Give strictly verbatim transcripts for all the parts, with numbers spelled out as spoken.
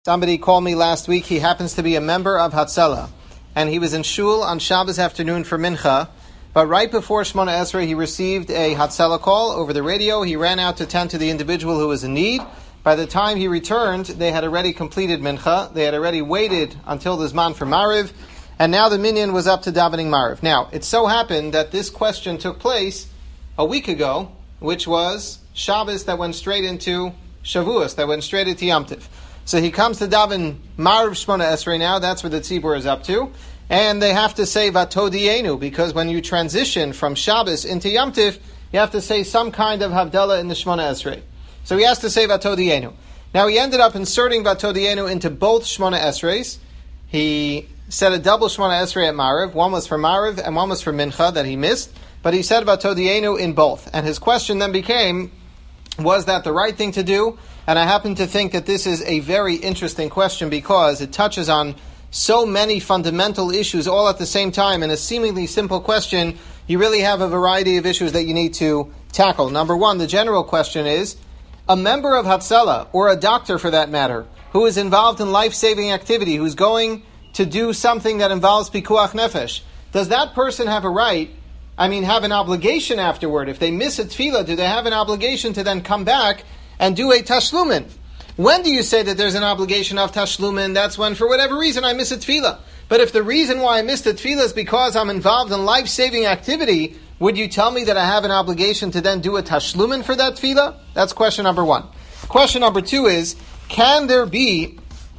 Somebody called me last week. He happens to be a member of Hatzalah, and he was in shul on Shabbos afternoon for Mincha, but right before Shemona Esrei, he received a Hatzalah call over the radio. He ran out to tend to the individual who was in need. By the time he returned, they had already completed Mincha. They had already waited until the Zman for Mariv, and now the minyan was up to davening Mariv. Now, it so happened that this question took place a week ago, which was Shabbos that went straight into Shavuos, that went straight into Yom Tov. So he comes to daven Mariv Shemona Esrei now, that's where the tzibur is up to, and they have to say Vatodienu, because when you transition from Shabbos into Yom Tov, you have to say some kind of Havdalah in the Shemona Esrei. So he has to say Vatodienu. Now he ended up inserting Vatodienu into both Shemona Esreis. He said a double Shemona Esrei at Mariv, one was for Mariv and one was for Mincha that he missed, but he said Vatodienu in both. And his question then became, was that the right thing to do? And I happen to think that this is a very interesting question because it touches on so many fundamental issues all at the same time. In a seemingly simple question, you really have a variety of issues that you need to tackle. Number one, the general question is, a member of Hatzalah, or a doctor for that matter, who is involved in life-saving activity, who's going to do something that involves pikuach nefesh, does that person have a right, I mean have an obligation afterward? If they miss a tefillah, do they have an obligation to then come back and do a tashlumin? When do you say that there's an obligation of tashlumin? That's when, for whatever reason, I miss a tefillah. But if the reason why I missed a tefillah is because I'm involved in life-saving activity, would you tell me that I have an obligation to then do a tashlumin for that tefillah? That's question number one. Question number two is, can there be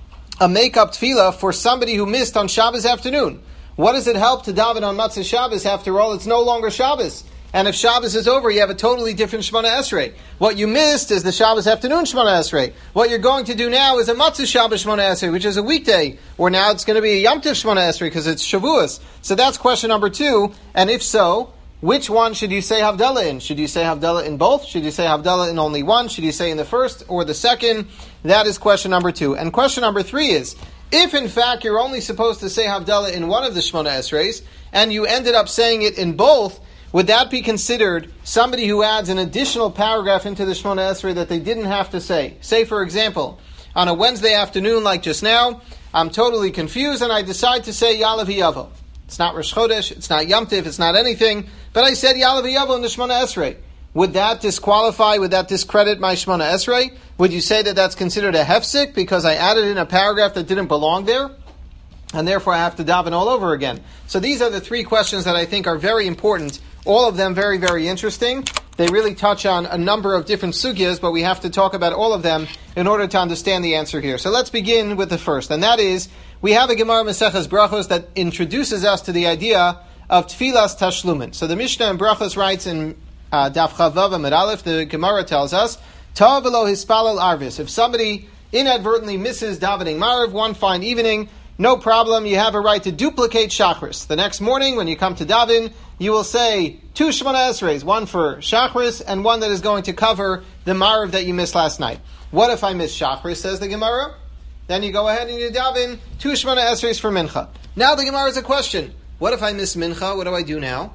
a make-up tefillah for somebody who missed on Shabbos afternoon? What does it help to daven on Matzah Shabbos? After all, it's no longer Shabbos. And if Shabbos is over, you have a totally different Shemona Esrei. What you missed is the Shabbos afternoon Shemona Esrei. What you're going to do now is a Matzah Shabbos Shemona Esrei, which is a weekday. Or now it's going to be a Yom Tov Shemona Esrei because it's Shavuos. So that's question number two. And if so, which one should you say Havdalah in? Should you say Havdalah in both? Should you say Havdalah in only one? Should you say in the first or the second? That is question number two. And question number three is, if in fact you're only supposed to say Havdalah in one of the Shemona Esreis, and you ended up saying it in both, would that be considered somebody who adds an additional paragraph into the Shemona Esrei that they didn't have to say? Say, for example, on a Wednesday afternoon like just now, I'm totally confused and I decide to say Ya'aleh V'Yavo. It's not Rosh Chodesh, it's not Yom Tov, it's not anything, but I said Ya'aleh V'Yavo in the Shemona Esrei. Would that disqualify, would that discredit my Shemona Esrei? Would you say that that's considered a hefsek because I added in a paragraph that didn't belong there? And therefore I have to daven all over again. So these are the three questions that I think are very important. All of them very, very interesting. They really touch on a number of different sugyas, but we have to talk about all of them in order to understand the answer here. So let's begin with the first, and that is, we have a Gemara Maseches Brachos that introduces us to the idea of Tfilas Tashlumin. So the Mishnah in Brachos writes in uh, Daf Chavav Amud Aleph, the Gemara tells us, Ta v'lo hispalel arvis. If somebody inadvertently misses davening Mariv one fine evening, no problem, you have a right to duplicate Shachris. The next morning, when you come to daven, you will say two Shemona Esreis, one for Shachris and one that is going to cover the Mariv that you missed last night. What if I miss Shachris, says the Gemara? Then you go ahead and you daven two Shemona Esreis for Mincha. Now the Gemara is a question. What if I miss Mincha? What do I do now?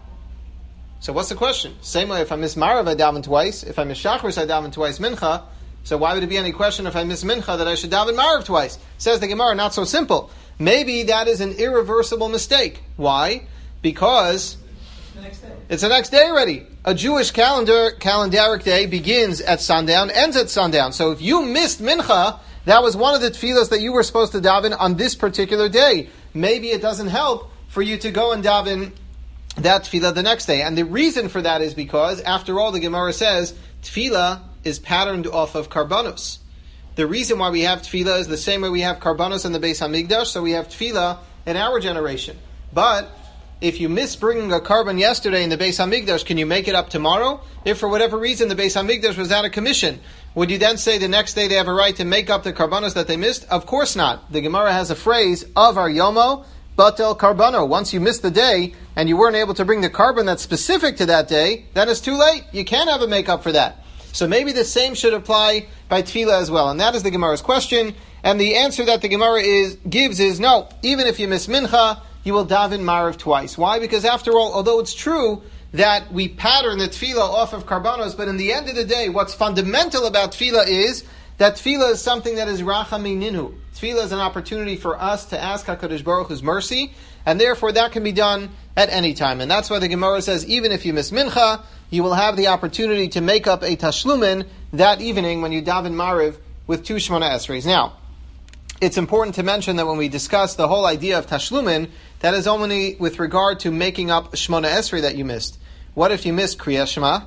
So what's the question? Same way, if I miss Mariv, I daven twice. If I miss Shachris, I daven twice Mincha. So why would it be any question if I miss Mincha that I should daven Mariv twice? Says the Gemara, not so simple. Maybe that is an irreversible mistake. Why? Because the next day. It's the next day already. A Jewish calendar calendaric day begins at sundown, ends at sundown. So if you missed Mincha, that was one of the tefillas that you were supposed to daven on this particular day. Maybe it doesn't help for you to go and daven that tefillah the next day. And the reason for that is because, after all, the Gemara says, tefillah is patterned off of karbanos. The reason why we have tefillah is the same way we have karbanos in the Beis Hamikdash, so we have tefillah in our generation. But if you miss bringing a karban yesterday in the Beis Hamikdash, can you make it up tomorrow? If for whatever reason the Beis Hamikdash was out of commission, would you then say the next day they have a right to make up the karbanos that they missed? Of course not. The Gemara has a phrase, of our yomo, batel karbano. Once you missed the day and you weren't able to bring the karban that's specific to that day, then it's too late. You can't have a make up for that. So maybe the same should apply by tefillah as well. And that is the Gemara's question. And the answer that the Gemara is gives is, no, even if you miss Mincha, you will daven Mariv twice. Why? Because after all, although it's true that we pattern the tefillah off of karbanos, but in the end of the day, what's fundamental about tefillah is that tefillah is something that is rachamininu. Tefillah is an opportunity for us to ask HaKadosh Baruch Hu's mercy, and therefore that can be done at any time. And that's why the Gemara says, even if you miss Mincha, you will have the opportunity to make up a Tashlumin that evening when you daven Mariv with two Shemona Esreis. Now, it's important to mention that when we discuss the whole idea of Tashlumin, that is only with regard to making up Shemona Esrei that you missed. What if you missed Kriya Shema?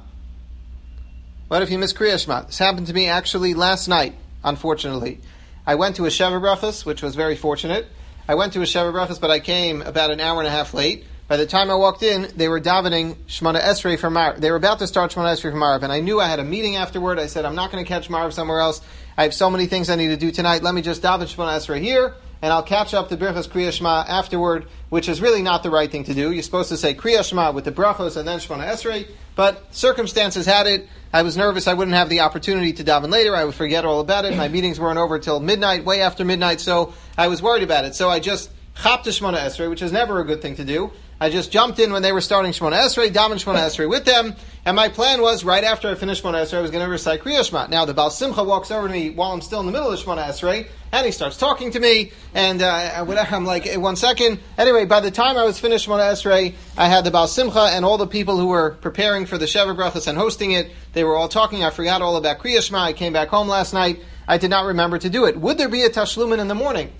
What if you missed Kriya Shema? This happened to me actually last night, unfortunately. I went to a Sheva Brachos, which was very fortunate. I went to a Sheva Brachos, but I came about an hour and a half late. By the time I walked in, they were davening Shemona Esrei for Mariv. They were about to start Shemona Esrei for Mariv, and I knew I had a meeting afterward. I said, I'm not going to catch Mariv somewhere else. I have so many things I need to do tonight. Let me just daven Shemona Esrei here, and I'll catch up the Birchas Kriya Shema afterward, which is really not the right thing to do. You're supposed to say Kriya Shema with the Brachos and then Shemona Esrei, but circumstances had it. I was nervous I wouldn't have the opportunity to daven later. I would forget all about it. My meetings weren't over till midnight, way after midnight, so I was worried about it. So I just chapped to Shemona Esrei, which is never a good thing to do. I just jumped in when they were starting Shemona Esrei, daven Shemona Esrei with them, and my plan was, right after I finished Shemona Esrei, I was going to recite Kriya Shema. Now, the Baal Simcha walks over to me while I'm still in the middle of Shemona Esrei, and he starts talking to me, and uh, whatever, I'm like, hey, one second. Anyway, by the time I was finished Shemona Esrei, I had the Baal Simcha and all the people who were preparing for the Sheva Brachos and hosting it. They were all talking. I forgot all about Kriya Shema. I came back home last night. I did not remember to do it. Would there be a Tashlumin in the morning?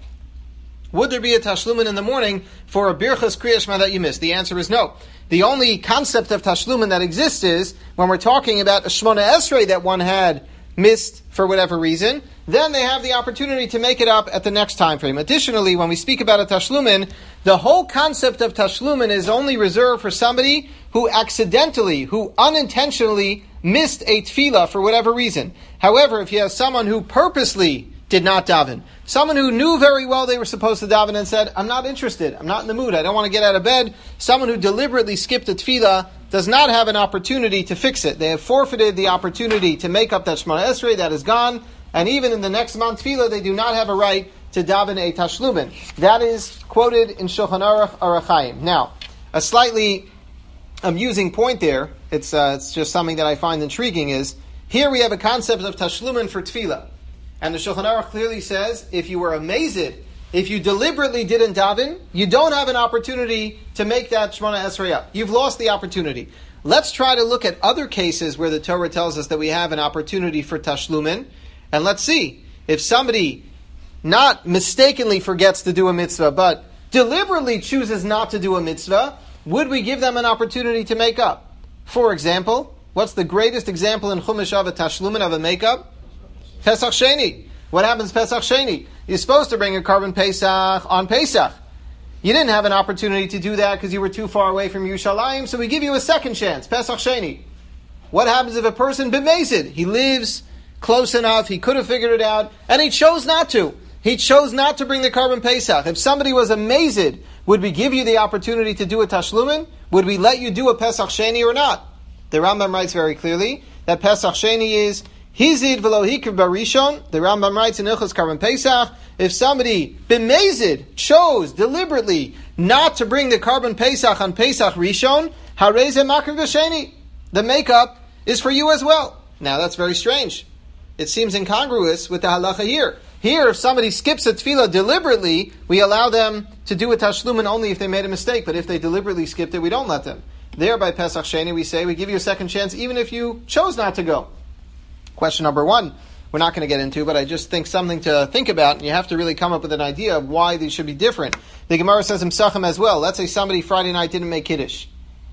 Would there be a Tashlumin in the morning for a Birchas Kriya Shema that you missed? The answer is no. The only concept of Tashlumin that exists is when we're talking about a Shemona Esrei that one had missed for whatever reason, then they have the opportunity to make it up at the next time frame. Additionally, when we speak about a Tashlumin, the whole concept of Tashlumin is only reserved for somebody who accidentally, who unintentionally missed a tefillah for whatever reason. However, if you have someone who purposely did not daven, someone who knew very well they were supposed to daven and said, I'm not interested, I'm not in the mood, I don't want to get out of bed, someone who deliberately skipped a tefillah does not have an opportunity to fix it. They have forfeited the opportunity to make up that Shemona Esrei, that is gone, and even in the next month tefillah, they do not have a right to daven a Tashlumin. That is quoted in Shulchan Aruch Orach Chaim. Now, a slightly amusing point there, it's, uh, it's just something that I find intriguing, is here we have a concept of Tashlumin for tefillah. And the Shulchan Aruch clearly says, if you were amazed, if you deliberately didn't daven, you don't have an opportunity to make that Shemona Esrei up. You've lost the opportunity. Let's try to look at other cases where the Torah tells us that we have an opportunity for Tashlumin, and let's see, if somebody not mistakenly forgets to do a mitzvah, but deliberately chooses not to do a mitzvah, would we give them an opportunity to make up? For example, what's the greatest example in Chumash of a Tashlumin, of a make-up? Pesach Sheni. What happens Pesach Sheni? You're supposed to bring a carbon Pesach on Pesach. You didn't have an opportunity to do that because you were too far away from Yerushalayim, so we give you a second chance, Pesach Sheni. What happens if a person b'mezid? He lives close enough, he could have figured it out, and he chose not to. He chose not to bring the carbon Pesach. If somebody was amazed, would we give you the opportunity to do a Tashlumin? Would we let you do a Pesach Sheni or not? The Rambam writes very clearly that Pesach Sheni is Hizid v'lo hikr barishon. The Rambam writes in Ilchos Carbon Pesach, if somebody b'mezid chose deliberately not to bring the carbon Pesach on Pesach Rishon, harei ze makriv v'sheni. The makeup is for you as well. Now that's very strange. It seems incongruous with the halacha here. Here, if somebody skips a tefillah deliberately, we allow them to do a tashlumin only if they made a mistake. But if they deliberately skipped it, we don't let them. There, by Pesach Sheni, we say we give you a second chance, even if you chose not to go. Question number one, we're not going to get into, but I just think something to think about, and you have to really come up with an idea of why these should be different. The Gemara says in Pesachim as well. Let's say somebody Friday night didn't make Kiddush.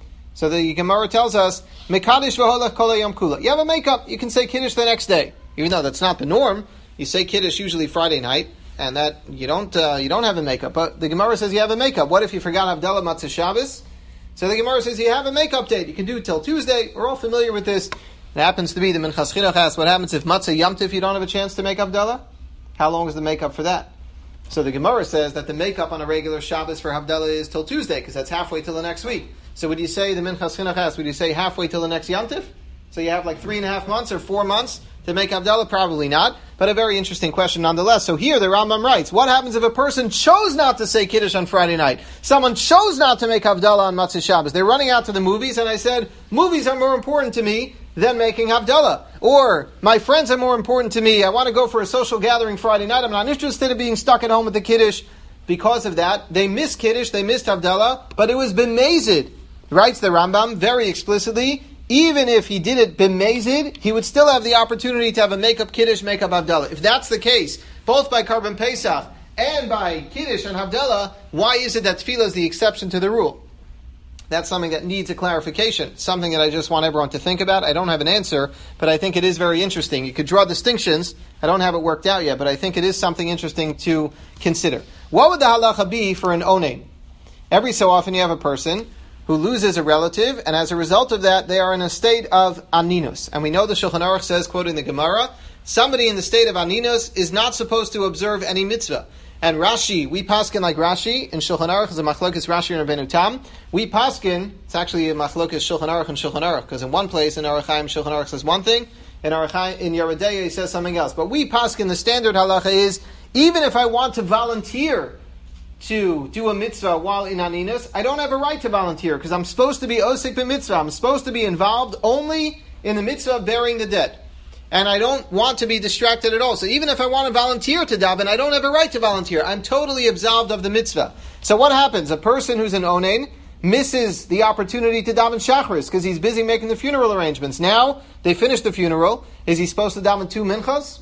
So the Gemara tells us, Mekadosh v'holach kol hayom kula. You have a makeup, you can say Kiddush the next day. Even though that's not the norm, you say Kiddush usually Friday night, and that you don't uh, you don't have a makeup. But the Gemara says you have a makeup. What if you forgot Havdalah Matzah Shabbos? So the Gemara says you have a makeup date. You can do it till Tuesday. We're all familiar with this. It happens to be the Minchas Chinuch asks, what happens if Matzah Yom Tov you don't have a chance to make Havdalah? How long is the makeup for that? So the Gemara says that the makeup on a regular Shabbos for Havdalah is till Tuesday, because that's halfway till the next week. So would you say, the Minchas Chinuch asks, would you say halfway till the next Yom Tov? So you have like three and a half months or four months to make Havdalah? Probably not, but a very interesting question nonetheless. So here the Rambam writes, what happens if a person chose not to say Kiddush on Friday night? Someone chose not to make Havdalah on Matzah Shabbos. They're running out to the movies, and I said, movies are more important to me than making Havdalah. Or, my friends are more important to me. I want to go for a social gathering Friday night. I'm not interested in being stuck at home with the Kiddush. Because of that, they missed Kiddush, they missed Havdalah, but it was b'mezid. Writes the Rambam very explicitly, even if he did it b'mezid, he would still have the opportunity to have a make-up Kiddush, make-up Havdalah. If that's the case, both by Karban Pesach and by Kiddush and Havdalah, why is it that Tefillah is the exception to the rule? That's something that needs a clarification, something that I just want everyone to think about. I don't have an answer, but I think it is very interesting. You could draw distinctions. I don't have it worked out yet, but I think it is something interesting to consider. What would the halacha be for an onein? Every so often you have a person who loses a relative, and as a result of that, they are in a state of aninus. And we know the Shulchan Aruch says, quoting the Gemara, somebody in the state of aninus is not supposed to observe any mitzvah. And Rashi, we paskin like Rashi, in Shulchan Aruch, is a machlokes Rashi and Rabbeinu Tam. We paskin, it's actually a machlokes Shulchan Aruch and Shulchan Aruch, because in one place in Orach Chaim, Shulchan Aruch says one thing, in Orach Chaim, in Yoreh De'ah, he says something else. But we paskin, the standard halacha is, even if I want to volunteer to do a mitzvah while in aninus, I don't have a right to volunteer, because I'm supposed to be osik b'mitzvah. I'm supposed to be involved only in the mitzvah of burying the dead. And I don't want to be distracted at all. So even if I want to volunteer to daven, I don't have a right to volunteer. I'm totally absolved of the mitzvah. So what happens? A person who's an onein misses the opportunity to daven shachris because he's busy making the funeral arrangements. Now, they finish the funeral. Is he supposed to daven two minchas?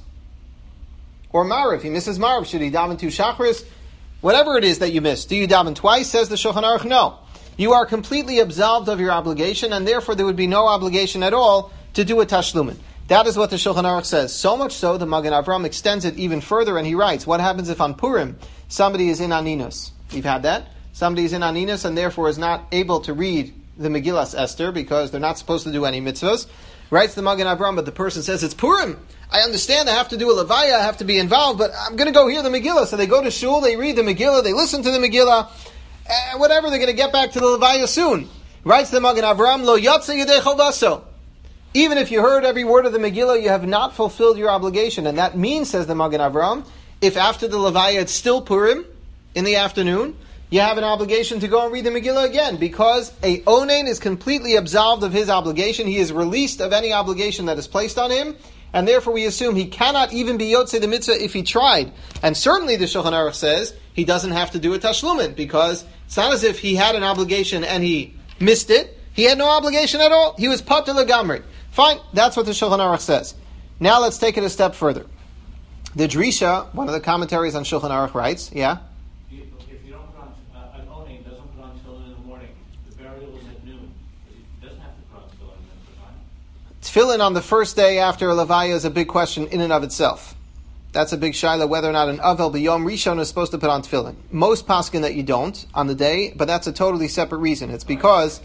Or mariv? He misses mariv. Should he daven two shachris? Whatever it is that you miss. Do you daven twice? Says the Shulchan Aruch, no. You are completely absolved of your obligation, and therefore there would be no obligation at all to do a tashlumin. That is what the Shulchan Aruch says. So much so, the Magen Avram extends it even further, and he writes, what happens if on Purim, somebody is in Aninus? You've had that? Somebody is in Aninus, and therefore is not able to read the Megillas Esther, because they're not supposed to do any mitzvahs. Writes the Magen Avram, but the person says, it's Purim. I understand I have to do a Levaya, I have to be involved, but I'm going to go hear the Megillah. So they go to shul, they read the Megillah, they listen to the Megillah, and whatever, they're going to get back to the Levaya soon. Writes the Magen Avram, Lo yatsa yedei chovaso. Even if you heard every word of the Megillah, you have not fulfilled your obligation. And that means, says the Magen Avram, if after the Levaya it's still Purim, in the afternoon, you have an obligation to go and read the Megillah again, because a onein is completely absolved of his obligation. He is released of any obligation that is placed on him, and therefore we assume he cannot even be Yotzei the mitzvah if he tried. And certainly the Shulchan Aruch says he doesn't have to do a tashlumin, because it's not as if he had an obligation and he missed it. He had no obligation at all. He was patur legamri. Fine, that's what the Shulchan Aruch says. Now let's take it a step further. The Drisha, one of the commentaries on Shulchan Aruch, writes, yeah? If you don't put on, uh, an onein doesn't put on tefillin in the morning, the burial is at noon, he doesn't have to put on tefillin at the time. Tefillin on the first day after a Levaya is a big question in and of itself. That's a big shaila whether or not an Avel B'Yom Rishon is supposed to put on tefillin. Most paskin that you don't on the day, but that's a totally separate reason. It's because...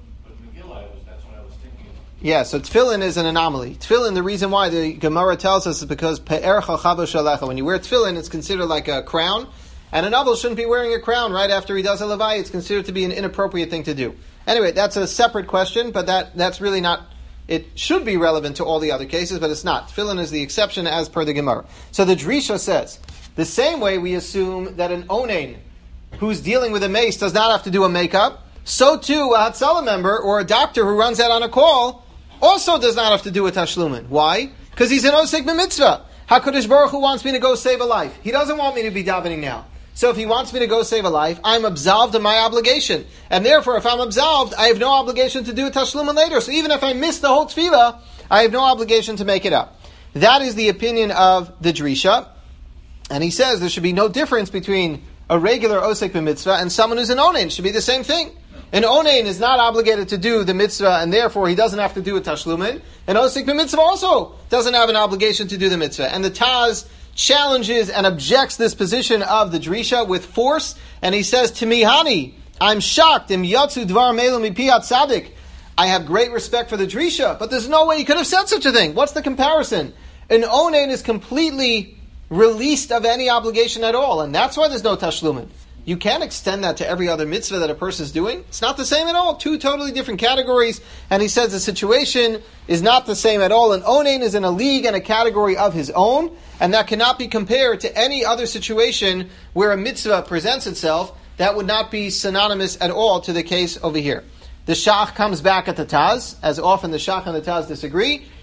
Yeah, so tefillin is an anomaly. Tefillin, the reason why the Gemara tells us is because pe'ercha chavo shalecha. When you wear tefillin, it's considered like a crown, and an avel shouldn't be wearing a crown right after he does a levaya. It's considered to be an inappropriate thing to do. Anyway, that's a separate question, but that that's really not. It should be relevant to all the other cases, but it's not. Tefillin is the exception as per the Gemara. So the Drisha says the same way we assume that an onein who's dealing with a mace does not have to do a makeup. So too, a Hatzalah member or a doctor who runs out on a call also does not have to do a tashlumin. Why? Because he's an osik b'mitzvah. HaKadosh Baruch Hu wants me to go save a life. He doesn't want me to be davening now. So if he wants me to go save a life, I'm absolved of my obligation. And therefore, if I'm absolved, I have no obligation to do a tashlumin later. So even if I miss the whole tefillah, I have no obligation to make it up. That is the opinion of the Drisha. And he says there should be no difference between a regular osik b'mitzvah and someone who's an onein. It should be the same thing. An onein is not obligated to do the mitzvah, and therefore he doesn't have to do a tashlumin. An osik b'mitzvah also doesn't have an obligation to do the mitzvah. And the Taz challenges and objects this position of the Drisha with force, and he says, Timihani, I'm shocked, im yatsu dvar melu mipiyat tzadik. I have great respect for the Drisha, but there's no way he could have said such a thing. What's the comparison? An onein is completely released of any obligation at all, and that's why there's no tashlumin. You can't extend that to every other mitzvah that a person is doing. It's not the same at all. Two totally different categories. And he says the situation is not the same at all. An onein is in a league and a category of his own, and that cannot be compared to any other situation where a mitzvah presents itself. That would not be synonymous at all to the case over here. The Shach comes back at the Taz. As often the Shach and the Taz disagree.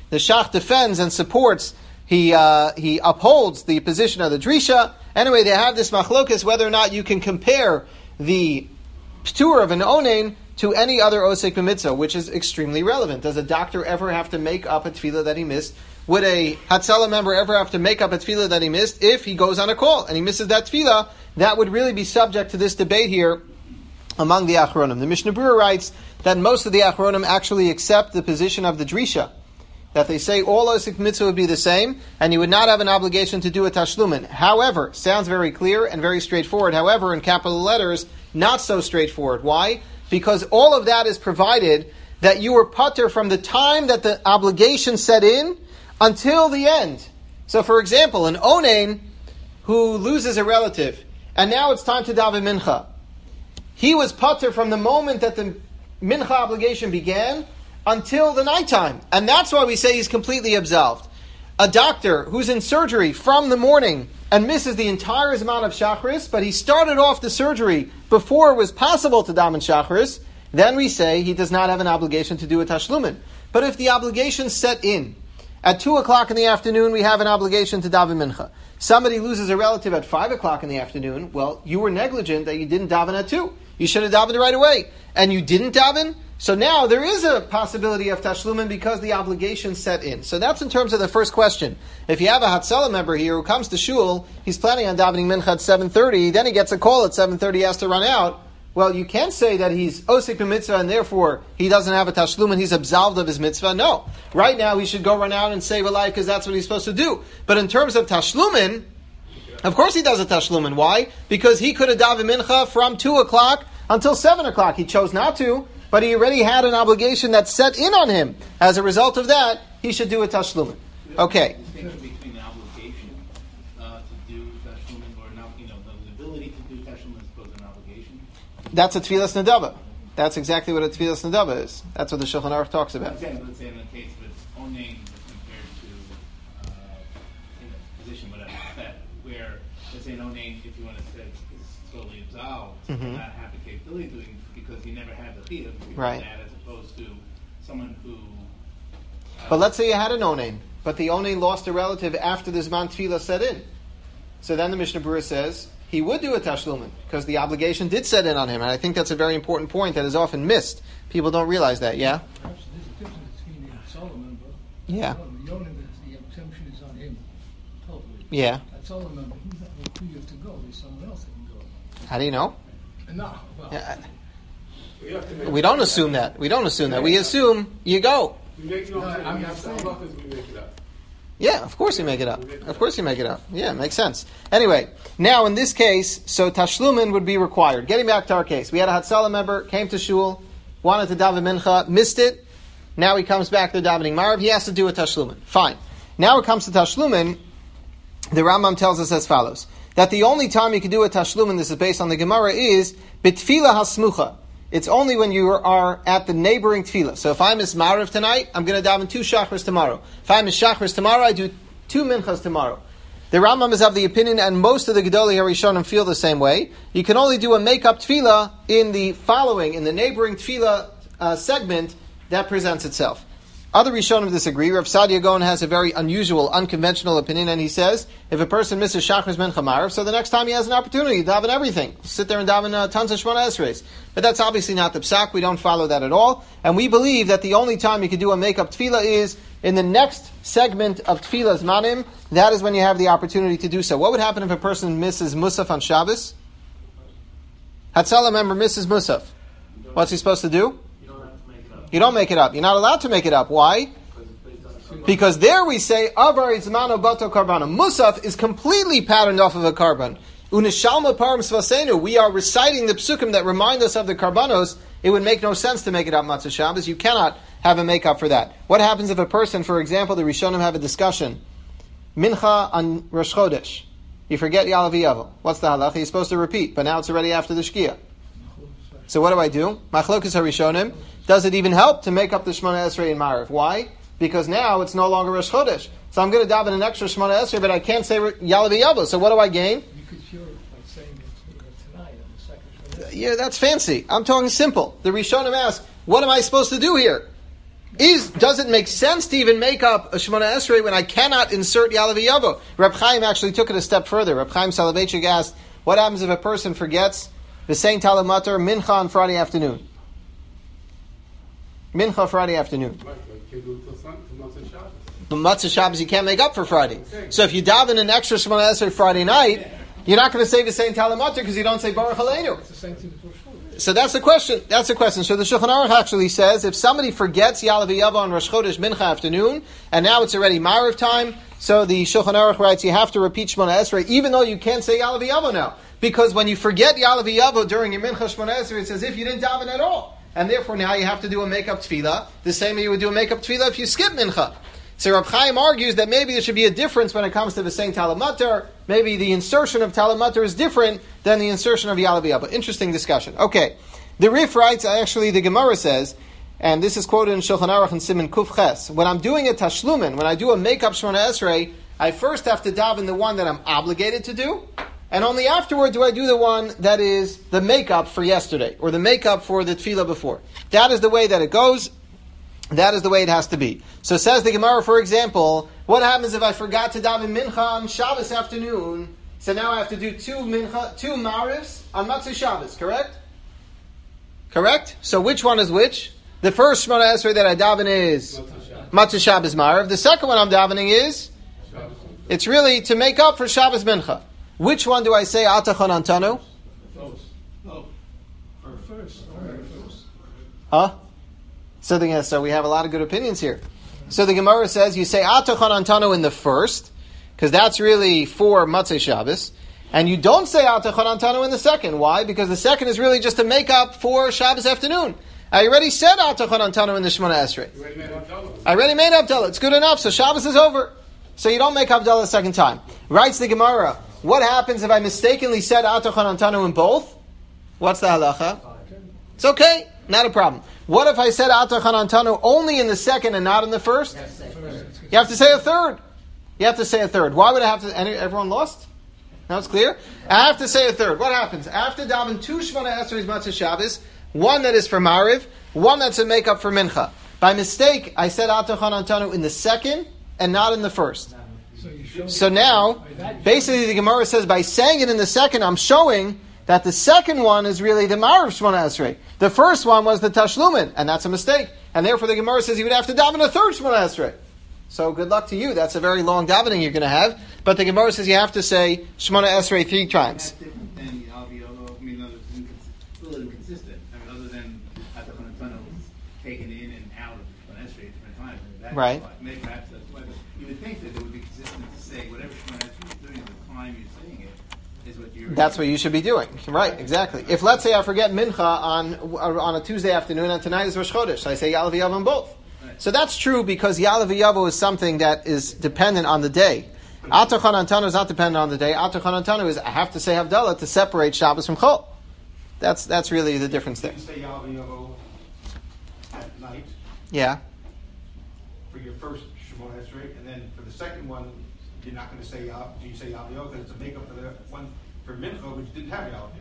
the Shach defends and supports, he uh, he upholds the position of the Drisha. Anyway, they have this machlokas whether or not you can compare the ptur of an onein to any other osek b'mitzvah, which is extremely relevant. Does a doctor ever have to make up a tefillah that he missed? Would a Hatzalah member ever have to make up a tefillah that he missed if he goes on a call and he misses that tefillah? That would really be subject to this debate here among the Achronim. The Mishnah Berurah writes that most of the Achronim actually accept the position of the Drisha, that they say all osek mitzvah would be the same, and you would not have an obligation to do a tashlumin. However, sounds very clear and very straightforward. However, in capital letters, not so straightforward. Why? Because all of that is provided that you were pater from the time that the obligation set in until the end. So, for example, an onein who loses a relative, and now it's time to daven mincha. He was pater from the moment that the mincha obligation began until the nighttime. And that's why we say he's completely absolved. A doctor who's in surgery from the morning and misses the entire Zman of Shachris, but he started off the surgery before it was possible to daven Shachris, then we say he does not have an obligation to do a tashlumin. But if the obligation set in, at two o'clock in the afternoon we have an obligation to daven mincha. Somebody loses a relative at five o'clock in the afternoon, well, you were negligent that you didn't daven at two. You should have davened right away. And you didn't daven? So now there is a possibility of tashlumin because the obligation set in. So that's in terms of the first question. If you have a Hatzalah member here who comes to shul, he's planning on davening mincha at seven thirty, then he gets a call at seven thirty, he has to run out. Well, you can't say that he's osek b'mitzvah and therefore he doesn't have a tashlumin, he's absolved of his mitzvah. No. Right now he should go run out and save a life because that's what he's supposed to do. But in terms of tashlumin, of course he does a tashlumin. Why? Because he could have davened mincha from two o'clock until seven o'clock. He chose not to, but he already had an obligation that set in on him. As a result of that, he should do a tashlumin. Okay. The distinction between the obligation uh, to do tashlumin or not, you know, the ability to do tashlumin as opposed to an obligation. That's a tefillas nedava. That's exactly what a tefillas nedava is. That's what the Shulchan Aruch talks about. Let's say, let's say in the case with onein compared to uh, in a position whatever that where let's say an onein, if you want to say, is totally absolved, mm-hmm. not have the capability of doing because he never had the chiyuv, right? That as opposed to someone who. Uh, but let's say you had an onein, but the onein lost a relative after the Zman Tefillah set in. So then the Mishnah Berurah says he would do a tashlumin because the obligation did set in on him, and I think that's a very important point that is often missed. People don't realize that. Yeah. Perhaps there's a difference between the Hatzalah member. Yeah. The onein, the exemption is on him totally. Yeah. Hatzalah member, he's not going to you to go. There's someone else that can go. How do you know? No. Well. Yeah. We don't assume that. We don't assume that. We assume you go. We make no, I mean, we make it up. Yeah, of course you make it up. Of course you make it up. Yeah, makes sense. Anyway, now in this case, so tashlumin would be required. Getting back to our case, we had a Hatzalah member, came to shul, wanted to daven mincha, missed it. Now he comes back to davening marav. He has to do a tashlumin. Fine. Now it comes to tashlumin. The Rambam tells us as follows: that the only time you can do a tashlumin, this is based on the Gemara, is bitfila hasmucha. It's only when you are at the neighboring tefillah. So if I miss Marav tonight, I'm going to daven two Shachris tomorrow. If I miss Shachris tomorrow, I do two Minchas tomorrow. The Rambam is of the opinion, and most of the Gedolei HaRishonim feel the same way, you can only do a make-up tefillah in the following, in the neighboring tefillah uh, segment that presents itself. Other Rishonim disagree. Rav Sadia Gaon has a very unusual, unconventional opinion, and he says, if a person misses Shachris Mincha Marav, so the next time he has an opportunity to daven everything. Sit there and daven uh, tons of Shemona Esreis. But that's obviously not the psak. We don't follow that at all. And we believe that the only time you can do a make-up tefillah is in the next segment of tefillah's manim. That is when you have the opportunity to do so. What would happen if a person misses Musaf on Shabbos? Hatzalah member misses Musaf. What's he supposed to do? You don't make it up. You're not allowed to make it up. Why? Because there we say, Avar Itzmano Bato Karbana. Musaf is completely patterned off of a karban. Unishalma Param Svasenu. We are reciting the psukim that remind us of the karbanos. It would make no sense to make it up Matzah Shabbos. You cannot have a make-up for that. What happens if a person, for example, the Rishonim have a discussion, Mincha on Rosh Chodesh. You forget Ya'alav Yavel. What's the halacha? You're supposed to repeat, but now it's already after the Shkia. So what do I do? Machlokas HaRishonim. Does it even help to make up the Shemona Esrei in Marav? Why? Because now it's no longer Rosh Chodesh. So I'm going to daven an extra Shemona Esrei, but I can't say Ya'alav Yavel. So what do I gain? You could cure it by saying it tonight on the second Shemona Esrei. Yeah, that's fancy. I'm talking simple. The Rishonim ask, what am I supposed to do here? is does it make sense to even make up a Shemona Esrei when I cannot insert Yalav Yavo? Reb Chaim actually took it a step further. Reb Chaim Soloveitchik asked, what happens if a person forgets the same Talmud Matar Mincha on Friday afternoon? Mincha Friday afternoon. But Matzah Shabbos you can't make up for Friday. So if you daven an extra Shemona Esrei Friday night, you're not going to say the same Talmud Matar because you don't say Baruch Aleinu. It's the same thing as Rosh Chodesh. So that's the question. That's the question. So the Shulchan Aruch actually says if somebody forgets Yalav Yavo on Rosh Chodesh Mincha afternoon, and now it's already Ma'ariv time, so the Shulchan Aruch writes you have to repeat Shemona Esrei, even though you can't say Yalav Yavo now, because when you forget Yalav Yavo during your Mincha Shemona Esrei, it's as if you didn't daven at all, and therefore now you have to do a makeup tefillah, the same way you would do a makeup tefillah if you skip Mincha. So Reb Chaim argues that maybe there should be a difference when it comes to the saying Talmud Matar. Maybe the insertion of Talmud Matar is different than the insertion of Yalav Yavo. Interesting discussion. Okay. The Rif writes, actually the Gemara says, and this is quoted in Shulchan Aruch and Siman Kuf Ches, when I'm doing a Tashlumin, when I do a makeup Shemona Esrei, I first have to daven the one that I'm obligated to do, and only afterward do I do the one that is the makeup for yesterday, or the makeup for the tefillah before. That is the way that it goes. That is the way it has to be. So says the Gemara, for example, what happens if I forgot to daven Mincha on Shabbos afternoon? So now I have to do two Mincha, two Ma'arivs on Matzah Shabbos, correct? Correct? So which one is which? The first Shemona Esrei that I daven is Matzah Shabbos Ma'ariv. The second one I'm davening is? It's really to make up for Shabbos Mincha. Which one do I say Atachon Antanu? Huh? So, the, so we have a lot of good opinions here. So the Gemara says you say Atachon Antanu in the first, because that's really for Matzah Shabbos, and you don't say Atachon Antanu in the second. Why? Because the second is really just to make up for Shabbos afternoon. I already said Atachon Antanu in the Shemona Esrei. I already made Havdalah. It's good enough. So Shabbos is over. So you don't make Havdalah a second time. Writes the Gemara, what happens if I mistakenly said Atachon Antanu in both? What's the halacha? It's okay. Not a problem. What if I said Atachon Antanu only in the second and not in the first? You have to say a third. You have to say a third. Why would I have to? Any, everyone lost? Now it's clear? I have to say a third. What happens? After daven two Shemona Esrei Matzah Shabbos, one that is for Ma'ariv, one that's a makeup for Mincha. By mistake, I said Atachon Antanu in the second and not in the first. So, so now, basically the Gemara says by saying it in the second, I'm showing that the second one is really the Ma'ariv Shemona Esrei. The first one was the Tashlumin, and that's a mistake. And therefore the Gemara says you would have to daven a third Shemona Esrei. So good luck to you. That's a very long davening you're going to have. But the Gemara says you have to say Shemona Esrei three times. That's different than Yalav Yavo. I mean, it's a little inconsistent. I mean, other than Atachon Antanu was taken in and out of Shemona Esrei at different times. That's right. Why. Maybe perhaps that's why. But you would think that it would be consistent to say whatever Shemona Esrei is doing at the time you're saying it is what you're. That's what you should be doing. Right, exactly. If let's say I forget Mincha on on a Tuesday afternoon and tonight is Rosh Chodesh, I say Yalav Yavo on both. So that's true because Yalav Yavo is something that is dependent on the day. Atachon Antanu is not dependent on the day. Atachon Antanu is I have to say Havdalah to separate Shabbos from Chol. That's that's really the difference there. You say Yalav Yavo at night. Yeah. For your first Shemona Esrei, and then for the second one, you're not going to say Yalav. Do you say Yalav Yavo because it's a makeup for the one for Mincha, which didn't have Yalav Yavo?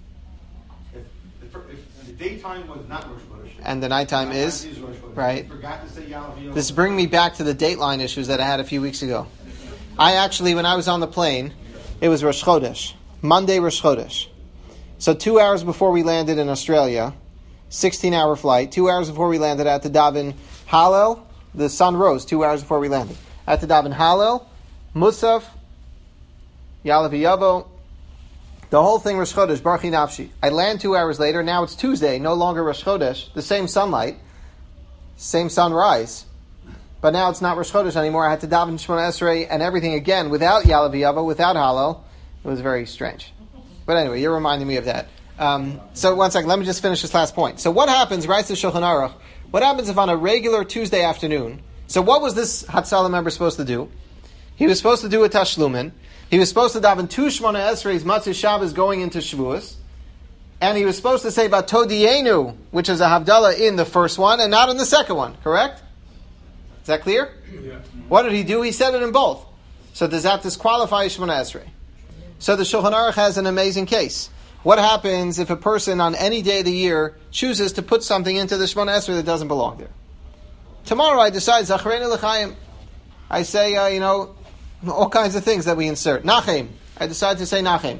If, if the daytime was not Rosh Chodesh, and the nighttime nighttime is, is Rosh Chodesh, right. you forgot to say Yalav Yavo. This is bringing me back to the dateline issues that I had a few weeks ago. I actually, when I was on the plane, it was Rosh Chodesh, Monday Rosh Chodesh. So two hours before we landed in Australia, sixteen-hour flight, two hours before we landed at the Davin Hallel, the sun rose two hours before we landed. At the Davin Hallel, Musaf, Yalav Yavo, the whole thing Rosh Chodesh, Baruch Nafshi. I land two hours later, now it's Tuesday, no longer Rosh Chodesh, the same sunlight, same sunrise. But now it's not Rosh Chodesh anymore. I had to daven Shemona Esrei and everything again without Yalav Yavo, without Hallel. It was very strange. But anyway, you're reminding me of that. Um, so one second, let me just finish this last point. So what happens, writes the Shulchan Aruch, what happens if on a regular Tuesday afternoon, so what was this Hatzalah member supposed to do? He was supposed to do a Tashlumin. He was supposed to daven two Shemona Esrei's Matzah Shabbos going into Shavuos. And he was supposed to say Batodienu, which is a Havdalah in the first one and not in the second one, correct? Is that clear? Yeah. What did he do? He said it in both. So does that disqualify Shemona Esrei? So the Shulchan Aruch has an amazing case. What happens if a person on any day of the year chooses to put something into the Shemona Esrei that doesn't belong there? tomorrow I decide Zachreinu L'chaim. I say, uh, you know, all kinds of things that we insert. Nachem. I decide to say Nachem.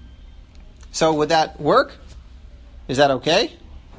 So would that work? Is that okay?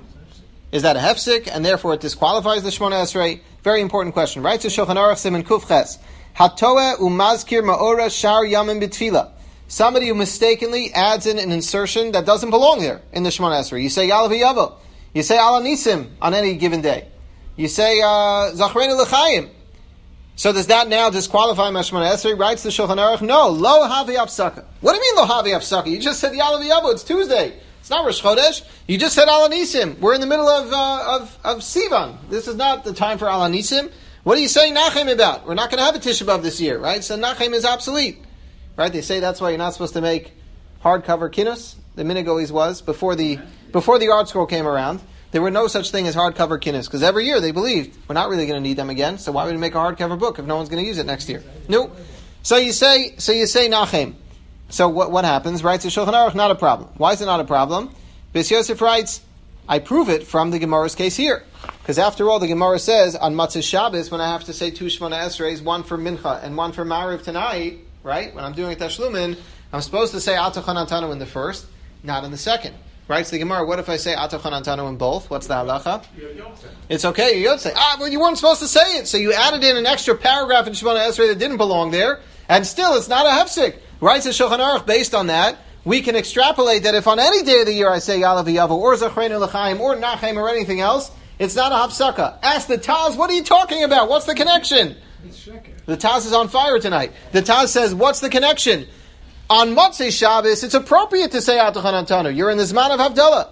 Is that a hefsek, and therefore it disqualifies the Shemona Esrei? Very important question. Right to Shulchan Aruch Siman Kuf Ches. Hatoeh umazkir ma'ora shar yamin b'tfila. Somebody who mistakenly adds in an insertion that doesn't belong there in the Shemona Esrei. You say Yalav Yavo. You say Ala Nisim on any given day. You say uh, Zachreinu L'chaim. So does that now disqualify my Shemona Esrei? Writes the Shulchan Aruch. No. Lo havi apsaka. What do you mean lo havi apsaka? You just said Yalav Yavo. It's Tuesday. It's not Rosh Chodesh. You just said Ala Nisim. We're in the middle of, uh, of, of Sivan. This is not the time for Ala Nisim. What are you saying Nachem about? We're not going to have a Tisha B'Av this year, right? So Nachem is obsolete. Right? They say that's why you're not supposed to make hardcover kinus. The minhag always was. Before the, before the art scroll came around, there were no such thing as hardcover kinus. Because every year they believed, we're not really going to need them again, so why would we make a hardcover book if no one's going to use it next year? No. So you say, so you say Nachem. So what, what happens? Writes the Shulchan Aruch, not a problem. Why is it not a problem? Beis Yosef writes, I prove it from the Gemara's case here. Because after all, the Gemara says, on Matzah Shabbos, when I have to say two Shemona Esreis, one for Mincha and one for Ma'ariv tonight, right? When I'm doing a Tashlumin, I'm supposed to say Atachan Antanu in the first, not in the second. Right? So the Gemara, what if I say Atachan Antanu in both? What's the halacha? It's okay, you say. Ah, well, you weren't supposed to say it. So you added in an extra paragraph in Shemona Esrei that didn't belong there, and still it's not a hefsek. Right? So Shulchan Aruch, based on that, we can extrapolate that if on any day of the year I say Yalav Yavo, or Zachreinu L'chaim, or Nachem, or anything else, it's not a hafsaka. Ask the Taz, what are you talking about? What's the connection? The Taz is on fire tonight. The Taz says, what's the connection? On Motzei Shabbos, it's appropriate to say Atachan Antanu. You're in the Zman of Havdalah.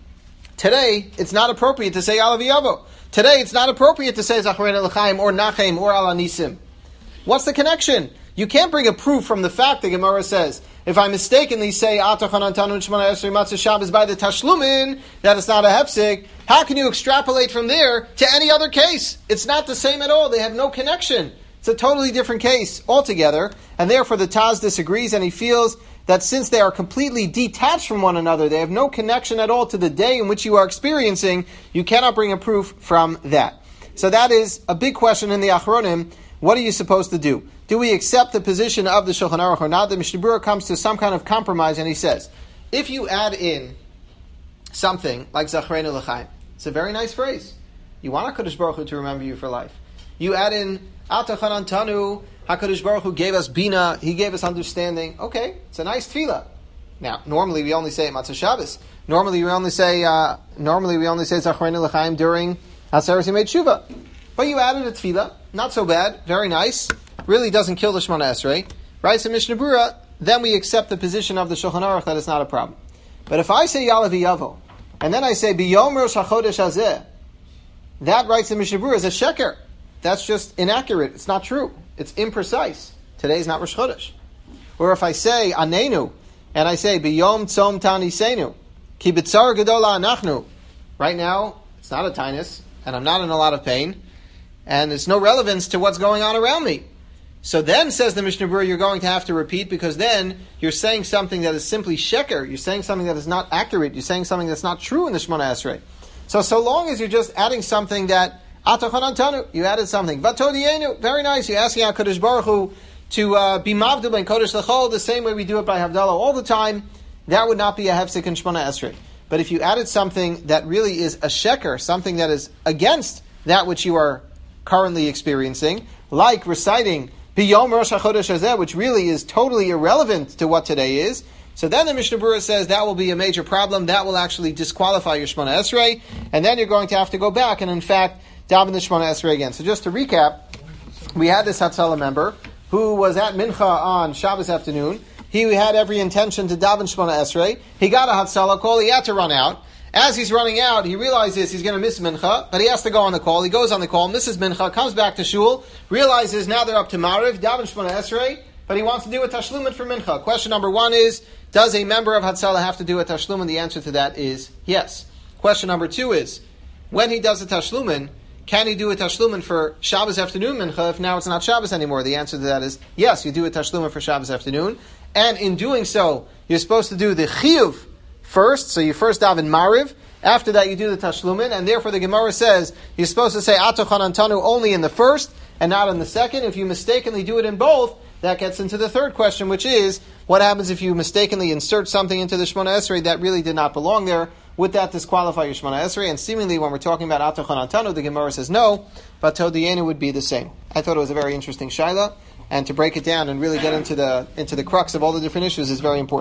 Today, it's not appropriate to say Yalav Yavo. Today, it's not appropriate to say Zachreinu L'chaim, or Nachem, or Ala Nisim. What's the connection? You can't bring a proof from the fact the Gemara says, if I mistakenly say Atachan Antanu and Shemona Esrei Matzah Shabbos by the Tashlumin, that it's not a hefsek, how can you extrapolate from there to any other case? It's not the same at all. They have no connection. It's a totally different case altogether, and therefore the Taz disagrees, and he feels that since they are completely detached from one another, they have no connection at all to the day in which you are experiencing, you cannot bring a proof from that. So that is a big question in the Achronim. What are you supposed to do? Do we accept the position of the Shulchan Aruch or not? The Mishnah Berurah comes to some kind of compromise, and he says, if you add in something like Zachreinu L'chaim, it's a very nice phrase. You want HaKadosh Baruch Hu to remember you for life. You add in Atachan Antanu, HaKadosh Baruch Hu gave us Bina, He gave us understanding. Okay, it's a nice tefillah. Now, normally we only say it Matzah Shabbos. Normally we only say uh, normally we only say Zachreinu L'chaim during Haseres Yemei Tshuva. But you added a tefillah, not so bad, very nice. Really doesn't kill the Shemona Esrei. Right, so Mishnah Berurah, then we accept the position of the Shulchan Aruch that it's not a problem. But if I say Yalav Yavo, and then I say Biyom Rosh HaChodesh Hazeh, that, writes in Mishnah Berurah, is a sheker. That's just inaccurate. It's not true. It's imprecise. Today is not Rosh Chodesh. Or if I say Anenu, and I say Biyom Tzom Tanisenu, Ki B'tzar Gedola Anachnu, right now, it's not a tinus, and I'm not in a lot of pain, and there's no relevance to what's going on around me. So then, says the Mishnah Berurah, you're going to have to repeat, because then you're saying something that is simply sheker. You're saying something that is not accurate. You're saying something that's not true in the Shemona Esrei. So, so long as you're just adding something that, Atachan Antanu, you added something. Vatodienu, very nice. You're asking HaKadosh Baruch Hu to uh, be mavdil ben Kodesh L'chol, the same way we do it by Havdalah all the time. That would not be a hefsek in Shemona Esrei. But if you added something that really is a sheker, something that is against that which you are currently experiencing, like reciting Biyom Rosh HaChodesh Hazeh, which really is totally irrelevant to what today is, so then the Mishnah Berurah says that will be a major problem. That will actually disqualify your Shemona Esrei, and then you're going to have to go back and, in fact, daven the Shemona Esrei again. So just to recap, we had this Hatzalah member who was at Mincha on Shabbos afternoon. He had every intention to daven Shemona Esrei. He got a Hatzalah call. He had to run out. As he's running out, he realizes he's going to miss Mincha, but he has to go on the call. He goes on the call, misses Mincha, comes back to Shul, realizes now they're up to Ma'ariv, daven Shemona Esrei, but he wants to do a Tashlumin for Mincha. Question number one is, does a member of Hatzalah have to do a Tashlumin? The answer to that is yes. Question number two is, when he does a Tashlumin, can he do a Tashlumin for Shabbos afternoon Mincha if now it's not Shabbos anymore? The answer to that is yes, you do a Tashlumin for Shabbos afternoon. And in doing so, you're supposed to do the Chiyuv first, so you first daven Mariv, After that, you do the tashlumin, and therefore the Gemara says you're supposed to say Atochan Antanu only in the first and not in the second. If you mistakenly do it in both, that gets into the third question, which is, what happens if you mistakenly insert something into the Shemona Esrei that really did not belong there? Would that disqualify your Shemona Esrei? And seemingly, when we're talking about Atochan Antanu, the Gemara says no, but Todiyenu would be the same. I thought it was a very interesting shaila, and to break it down and really get into the into the crux of all the different issues is very important.